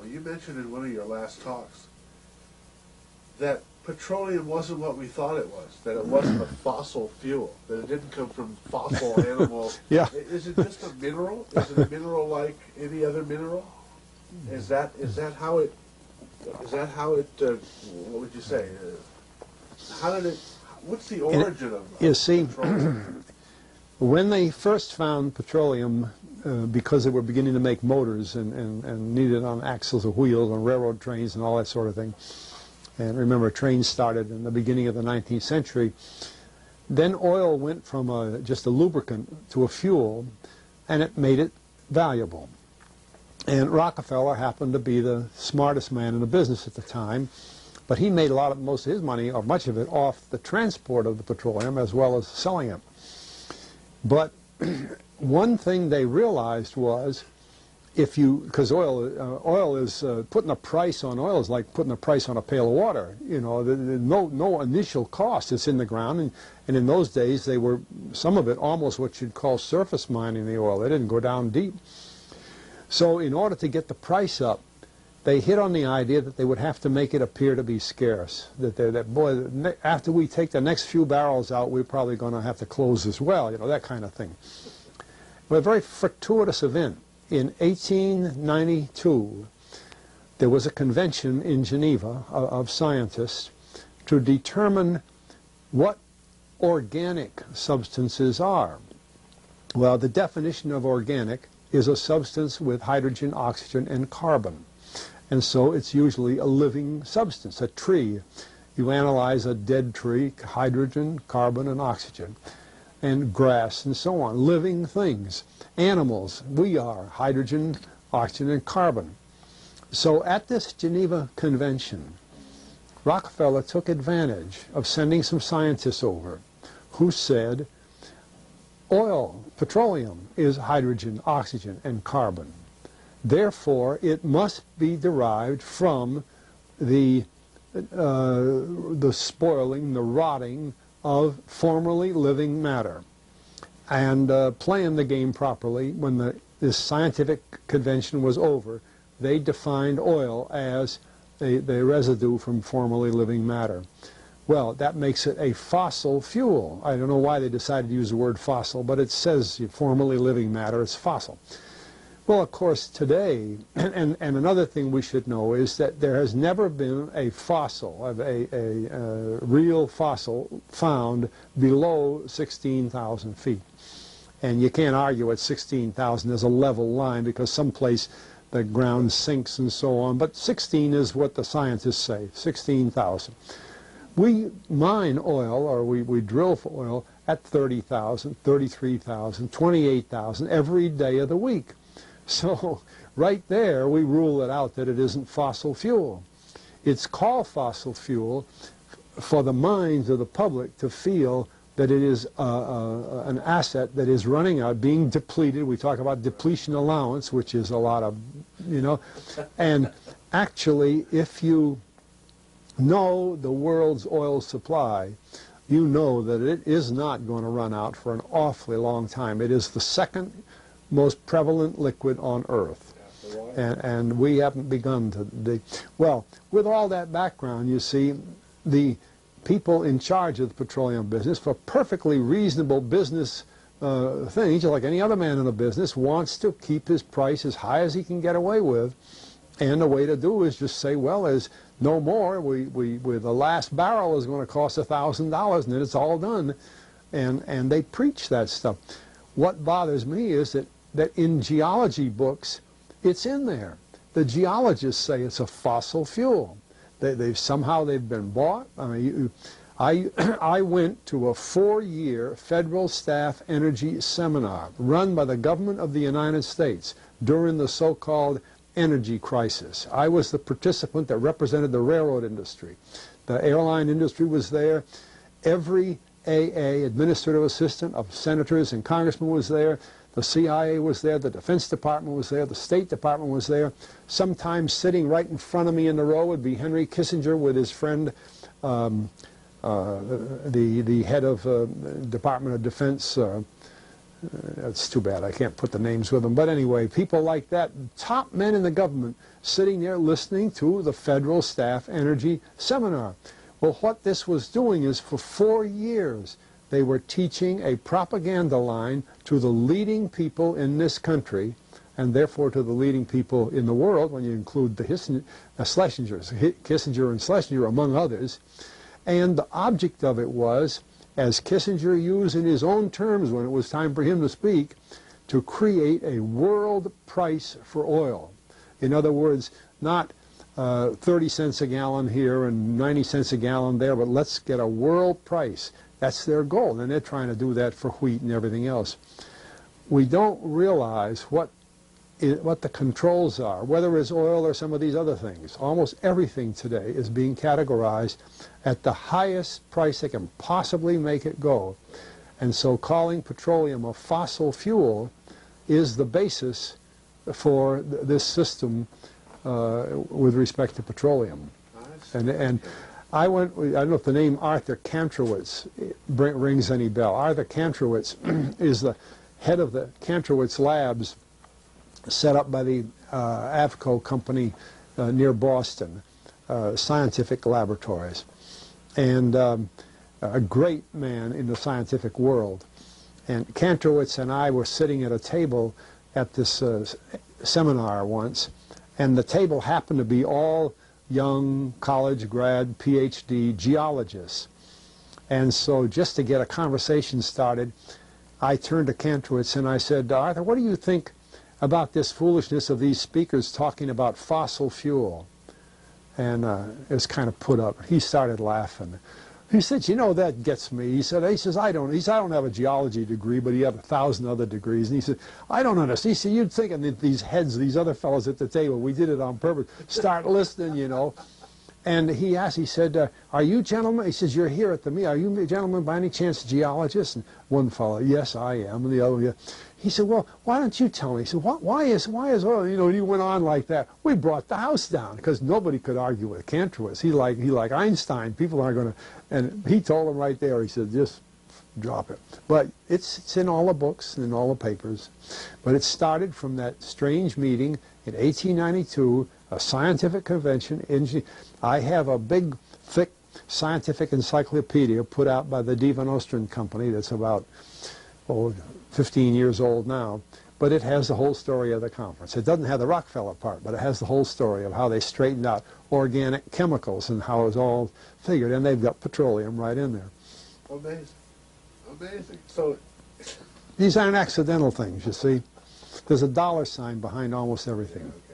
you mentioned in one of your last talks that petroleum wasn't what we thought it was, that it wasn't a fossil fuel, that it didn't come from fossil animals. Yeah. Is it just a mineral? Is it a mineral like any other mineral? Is that how it, what would you say? How did it, what's the origin of You see, petroleum? when they first found petroleum, because they were beginning to make motors and needed on axles of wheels on railroad trains and all that sort of thing, and remember trains started in the beginning of the 19th century, then oil went from just a lubricant to a fuel, and it made it valuable. And Rockefeller happened to be the smartest man in the business at the time, but he made most of his money, or much of it, off the transport of the petroleum as well as selling it. But one thing they realized was, because oil is putting a price on oil is like putting a price on a pail of water. You know, no initial cost. It's in the ground, and in those days they were, some of it almost what you'd call surface mining the oil. They didn't go down deep. So in order to get the price up, they hit on the idea that they would have to make it appear to be scarce. That boy, after we take the next few barrels out, we're probably going to have to close as well. You know, that kind of thing. But a very fortuitous event. In 1892, there was a convention in Geneva of scientists to determine what organic substances are. Well, the definition of organic is a substance with hydrogen, oxygen, and carbon. And so it's usually a living substance, a tree. You analyze a dead tree, hydrogen, carbon, and oxygen, and grass and so on, living things. Animals, we are hydrogen, oxygen, and carbon. So at this Geneva Convention, Rockefeller took advantage of sending some scientists over who said, oil, petroleum, is hydrogen, oxygen, and carbon. Therefore, it must be derived from the spoiling, the rotting of formerly living matter. And playing the game properly, when this scientific convention was over, they defined oil as the residue from formerly living matter. Well, that makes it a fossil fuel. I don't know why they decided to use the word fossil, but it says formerly living matter, it's fossil. Well, of course, today, and another thing we should know is that there has never been a fossil, a real fossil, found below 16,000 feet. And you can't argue at 16,000 as a level line because someplace the ground sinks and so on. But 16 is what the scientists say, 16,000. We mine oil, or we drill for oil, at 30,000, 33,000, 28,000 every day of the week. So right there we rule it out that it isn't fossil fuel. It's called fossil fuel for the minds of the public to feel that it is an asset that is running out, being depleted. We talk about depletion allowance, which is a lot of, you know. And actually, if you know the world's oil supply, you know that it is not going to run out for an awfully long time. It is the second most prevalent liquid on Earth. And we haven't begun to... Well, with all that background, you see, the people in charge of the petroleum business, for perfectly reasonable business things, like any other man in the business, wants to keep his price as high as he can get away with. And the way to do is just say, well, there's no more. The last barrel is going to cost $1,000, and then it's all done. And they preach that stuff. What bothers me is that in geology books, it's in there. The geologists say it's a fossil fuel. Somehow they've been bought. I mean, I went to a 4-year federal staff energy seminar run by the government of the United States during the so-called energy crisis. I was the participant that represented the railroad industry. The airline industry was there. Every AA, administrative assistant of senators and congressmen, was there. The CIA was there, the Defense Department was there, the State Department was there. Sometimes sitting right in front of me in the row would be Henry Kissinger with his friend, the head of Department of Defense, It's too bad I can't put the names with them. But anyway, people like that, top men in the government, sitting there listening to the Federal Staff Energy Seminar. Well, what this was doing is for 4 years, they were teaching a propaganda line to the leading people in this country, and therefore to the leading people in the world, when you include the Kissinger and Schlesinger, among others. And the object of it was, as Kissinger used in his own terms when it was time for him to speak, to create a world price for oil. In other words, not 30 cents a gallon here and 90 cents a gallon there, but let's get a world price. That's their goal, and they're trying to do that for wheat and everything else. We don't realize what the controls are, whether it's oil or some of these other things. Almost everything today is being categorized at the highest price they can possibly make it go. And so calling petroleum a fossil fuel is the basis for this system with respect to petroleum. And I don't know if the name Arthur Kantrowitz rings any bell. Arthur Kantrowitz is the head of the Kantrowitz Labs, set up by the Avco company near Boston, scientific laboratories, and a great man in the scientific world. And Kantrowitz and I were sitting at a table at this seminar once, and the table happened to be all young college grad, PhD geologists. And so just to get a conversation started, I turned to Kantrowitz and I said, Arthur, what do you think about this foolishness of these speakers talking about fossil fuel? And it was kind of put up. He started laughing. He said, you know, that gets me. He says, I don't have a geology degree, but he had 1,000 other degrees. And he said, I don't understand. He said, you'd think that these heads, these other fellows at the table, we did it on purpose, start listening, you know. And he asked, he said, are you gentlemen, he says, you're here at the meeting, are you gentlemen by any chance geologists? And one fellow, yes, I am. And the other, yeah. He said, well, why don't you tell me? He said, why is oil, you know, and he went on like that. We brought the house down because nobody could argue with Kantrowitz. He like Einstein. People aren't going to, and he told them right there, he said, just drop it. But it's in all the books and in all the papers. But it started from that strange meeting in 1892, a scientific convention. I have a big, thick scientific encyclopedia put out by the Divan Ostrand Company that's about 15 years old now, but it has the whole story of the conference. It doesn't have the Rockefeller part, but it has the whole story of how they straightened out organic chemicals and how it was all figured, and they've got petroleum right in there. Amazing. Amazing. So these aren't accidental things, you see. There's a dollar sign behind almost everything.